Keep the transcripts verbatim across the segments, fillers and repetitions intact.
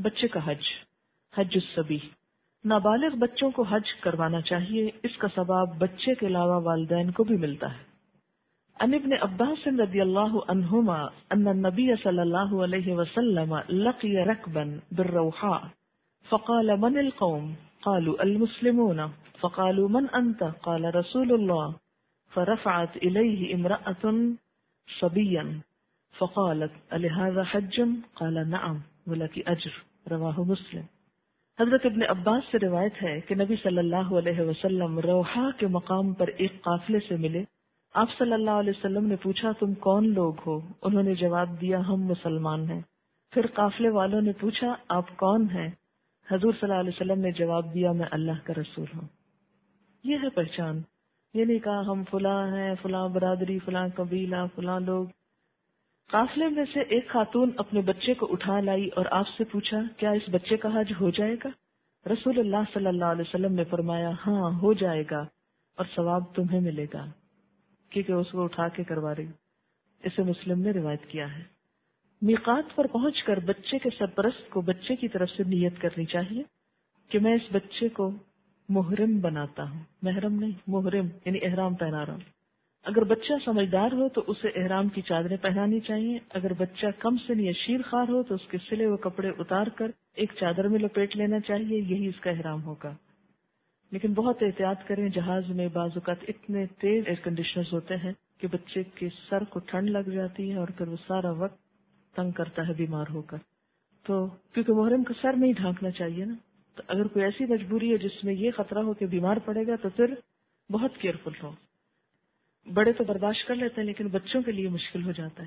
بچے کا حج، حج الصبی، نابالغ بچوں کو حج کروانا چاہیے، اس کا ثواب بچے کے علاوہ والدین کو بھی ملتا ہے۔ عن ابن عباس رضی اللہ عنہما ان النبی صلی اللہ علیہ وسلم لقی رکبا بالروحاء فقال من القوم قالوا المسلمون فقالوا من انت قال رسول اللہ فرفعت الیہ امرأة صبیا فقالت الہذا حج قال نعم ولک اجر رواہ مسلم۔ حضرت ابن عباس سے روایت ہے کہ نبی صلی اللہ علیہ وسلم روحا کے مقام پر ایک قافلے سے ملے۔ آپ صلی اللہ علیہ وسلم نے پوچھا تم کون لوگ ہو؟ انہوں نے جواب دیا ہم مسلمان ہیں۔ پھر قافلے والوں نے پوچھا آپ کون ہیں؟ حضور صلی اللہ علیہ وسلم نے جواب دیا میں اللہ کا رسول ہوں۔ یہ ہے پہچان، یہ نہیں کہا ہم فلاں ہیں، فلاں برادری، فلاں قبیلہ، فلاں لوگ۔ قافلے میں سے ایک خاتون اپنے بچے کو اٹھا لائی اور آپ سے پوچھا کیا اس بچے کا حج ہو جائے گا؟ رسول اللہ صلی اللہ علیہ وسلم نے فرمایا ہاں ہو جائے گا اور ثواب تمہیں ملے گا، کیونکہ اس کو اٹھا کے کروا رہی۔ اسے مسلم نے روایت کیا ہے۔ میقات پر پہنچ کر بچے کے سرپرست کو بچے کی طرف سے نیت کرنی چاہیے کہ میں اس بچے کو محرم بناتا ہوں، محرم نہیں محرم یعنی احرام پہنا رہا ہوں۔ اگر بچہ سمجھدار ہو تو اسے احرام کی چادریں پہنانی چاہیے، اگر بچہ کم سن یا شیر خوار ہو تو اس کے سلے ہوئے کپڑے اتار کر ایک چادر میں لپیٹ لینا چاہیے، یہی اس کا احرام ہوگا۔ لیکن بہت احتیاط کریں، جہاز میں بعض اوقات اتنے تیز ایئر کنڈیشنرز ہوتے ہیں کہ بچے کے سر کو ٹھنڈ لگ جاتی ہے اور پھر وہ سارا وقت تنگ کرتا ہے بیمار ہو کر۔ تو کیونکہ محرم کا سر نہیں ڈھانکنا چاہیے نا، تو اگر کوئی ایسی مجبوری ہے جس میں یہ خطرہ ہو کہ بیمار پڑے گا تو پھر بہت کیئرفل ہو۔ بڑے تو برداشت کر لیتے ہیں لیکن بچوں کے لیے مشکل ہو جاتا ہے۔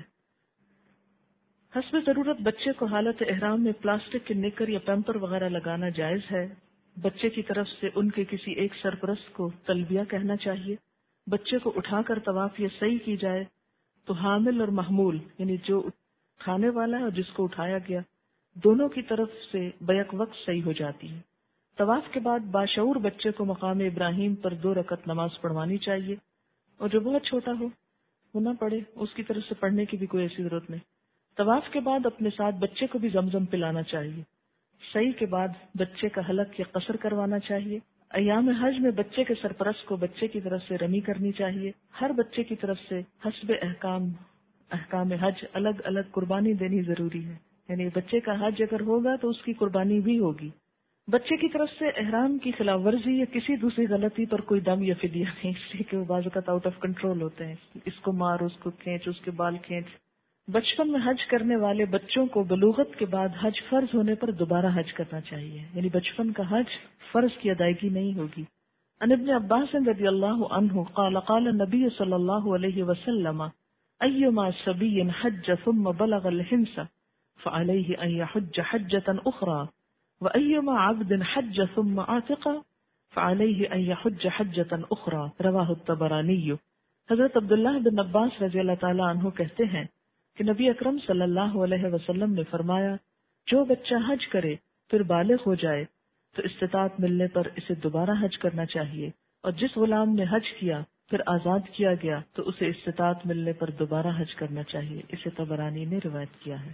حسب ضرورت بچے کو حالت احرام میں پلاسٹک کے نکر یا پیمپر وغیرہ لگانا جائز ہے۔ بچے کی طرف سے ان کے کسی ایک سرپرست کو تلبیہ کہنا چاہیے۔ بچے کو اٹھا کر طواف یا سعی کی جائے تو حامل اور محمول یعنی جو اٹھانے والا ہے اور جس کو اٹھایا گیا دونوں کی طرف سے بیک وقت صحیح ہو جاتی ہے۔ طواف کے بعد باشعور بچے کو مقام ابراہیم پر دو رکعت نماز پڑھوانی چاہیے، اور جو بہت چھوٹا ہو وہ نہ پڑھے، اس کی طرف سے پڑھنے کی بھی کوئی ایسی ضرورت نہیں۔ طواف کے بعد اپنے ساتھ بچے کو بھی زمزم پلانا چاہیے۔ سعی کے بعد بچے کا حلق یا قصر کروانا چاہیے۔ ایام حج میں بچے کے سرپرست کو بچے کی طرف سے رمی کرنی چاہیے۔ ہر بچے کی طرف سے حسب احکام احکام حج الگ الگ قربانی دینی ضروری ہے، یعنی بچے کا حج اگر ہوگا تو اس کی قربانی بھی ہوگی۔ بچے کی طرف سے احرام کی خلاف ورزی یا کسی دوسری غلطی پر کوئی دم یا فدیہ نہیں، اس لیے کہ وہ بعض اوقات آؤٹ آف کنٹرول ہوتے ہیں، اس کو مار، اس کو کھینچ، اس کے بال کھینچ۔ بچپن میں حج کرنے والے بچوں کو بلوغت کے بعد حج فرض ہونے پر دوبارہ حج کرنا چاہیے، یعنی بچپن کا حج فرض کی ادائیگی نہیں ہوگی۔ عن ابن عباس رضی اللہ عنہ قال قال النبی صلی اللہ علیہ وسلم ایما صبی حج ثم بلغ الحنس فعلیہ ان یحج حجة اخرى وَأَيُّمَا عَبْدٍ حَجَّ ثُمَّ عَاتِقَ فَعَلَيْهِ أَن يَحُجَّ حَجَّةً أُخْرَى رواہ الطبرانی۔ حضرت عبداللہ بن عباس رضی اللہ تعالیٰ عنہ کہتے ہیں کہ نبی اکرم صلی اللہ علیہ وسلم نے فرمایا جو بچہ حج کرے پھر بالغ ہو جائے تو استطاعت ملنے پر اسے دوبارہ حج کرنا چاہیے، اور جس غلام نے حج کیا پھر آزاد کیا گیا تو اسے استطاعت ملنے پر دوبارہ حج کرنا چاہیے۔ اسے طبرانی نے روایت کیا ہے۔